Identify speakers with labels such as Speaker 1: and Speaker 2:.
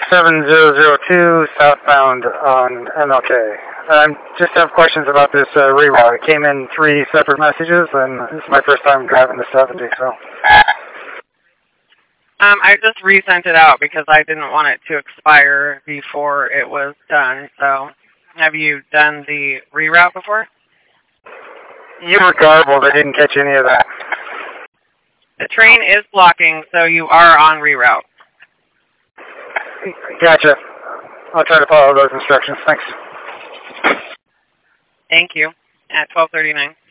Speaker 1: 7002 southbound on MLK. I just have questions about this reroute. It came in 3 separate messages, and this is my first time driving the 70, so.
Speaker 2: I just resent it out because I didn't want it to expire before it was done. So, have you done the reroute before?
Speaker 1: You were garbled. I didn't catch any of that.
Speaker 2: The train is blocking, so you are on reroute.
Speaker 1: Gotcha. I'll try to follow those instructions. Thanks.
Speaker 2: Thank you. At 12:39.